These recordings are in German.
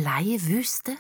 Bleiwüste?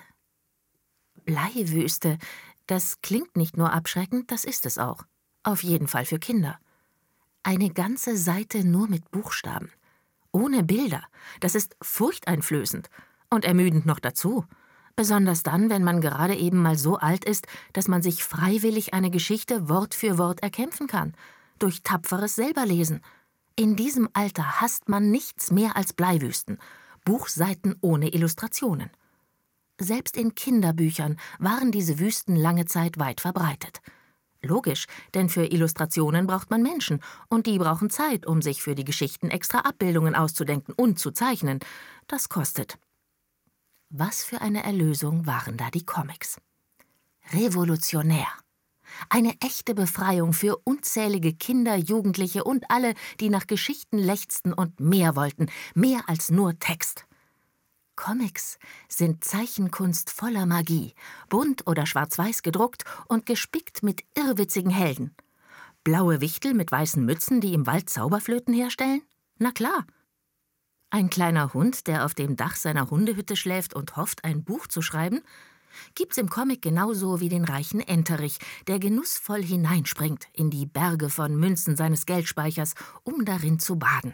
Bleiwüste, das klingt nicht nur abschreckend, das ist es auch. Auf jeden Fall für Kinder. Eine ganze Seite nur mit Buchstaben. Ohne Bilder. Das ist furchteinflößend. Und ermüdend noch dazu. Besonders dann, wenn man gerade eben mal so alt ist, dass man sich freiwillig eine Geschichte Wort für Wort erkämpfen kann. Durch tapferes Selberlesen. In diesem Alter hasst man nichts mehr als Bleiwüsten. Buchseiten ohne Illustrationen. Selbst in Kinderbüchern waren diese Wüsten lange Zeit weit verbreitet. Logisch, denn für Illustrationen braucht man Menschen und die brauchen Zeit, um sich für die Geschichten extra Abbildungen auszudenken und zu zeichnen. Das kostet. Was für eine Erlösung waren da die Comics. Revolutionär. Eine echte Befreiung für unzählige Kinder, Jugendliche und alle, die nach Geschichten lechzten und mehr wollten, mehr als nur Text. Comics sind Zeichenkunst voller Magie, bunt oder schwarz-weiß gedruckt und gespickt mit irrwitzigen Helden. Blaue Wichtel mit weißen Mützen, die im Wald Zauberflöten herstellen? Na klar. Ein kleiner Hund, der auf dem Dach seiner Hundehütte schläft und hofft, ein Buch zu schreiben? Gibt's im Comic genauso wie den reichen Enterich, der genussvoll hineinspringt in die Berge von Münzen seines Geldspeichers, um darin zu baden.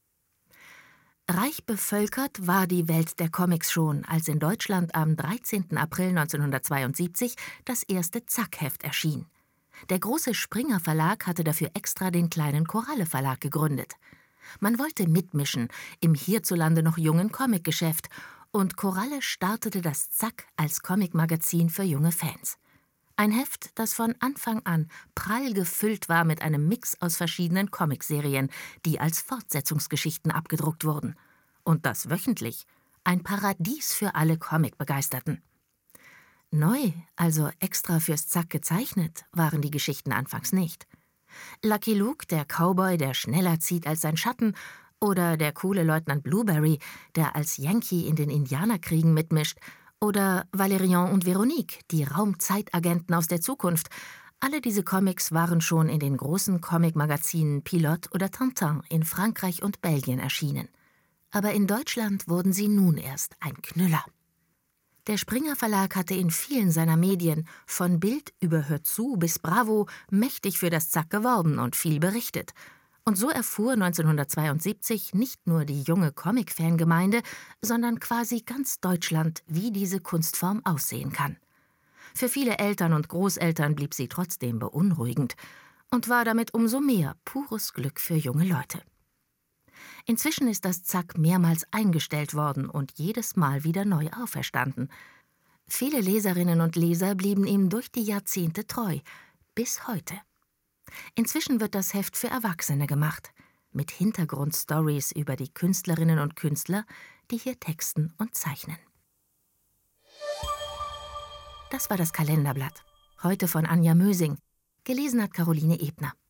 Reich bevölkert war die Welt der Comics schon, als in Deutschland am 13. April 1972 das erste Zack-Heft erschien. Der große Springer Verlag hatte dafür extra den kleinen Koralle Verlag gegründet. Man wollte mitmischen im hierzulande noch jungen Comicgeschäft und Koralle startete das Zack als Comicmagazin für junge Fans. Ein Heft, das von Anfang an prall gefüllt war mit einem Mix aus verschiedenen Comicserien, die als Fortsetzungsgeschichten abgedruckt wurden. Und das wöchentlich. Ein Paradies für alle Comicbegeisterten. Neu, also extra fürs Zack gezeichnet, waren die Geschichten anfangs nicht. Lucky Luke, der Cowboy, der schneller zieht als sein Schatten, oder der coole Leutnant Blueberry, der als Yankee in den Indianerkriegen mitmischt, oder Valérian und Veronique, die Raumzeitagenten aus der Zukunft. Alle diese Comics waren schon in den großen Comicmagazinen Pilote oder Tintin in Frankreich und Belgien erschienen. Aber in Deutschland wurden sie nun erst ein Knüller. Der Springer Verlag hatte in vielen seiner Medien, von Bild über Hör zu bis Bravo, mächtig für das Zack geworben und viel berichtet. Und so erfuhr 1972 nicht nur die junge Comic-Fangemeinde, sondern quasi ganz Deutschland, wie diese Kunstform aussehen kann. Für viele Eltern und Großeltern blieb sie trotzdem beunruhigend und war damit umso mehr pures Glück für junge Leute. Inzwischen ist das Zack mehrmals eingestellt worden und jedes Mal wieder neu auferstanden. Viele Leserinnen und Leser blieben ihm durch die Jahrzehnte treu, bis heute. Inzwischen wird das Heft für Erwachsene gemacht, mit Hintergrundstories über die Künstlerinnen und Künstler, die hier texten und zeichnen. Das war das Kalenderblatt. Heute von Anja Mösing. Gelesen hat Caroline Ebner.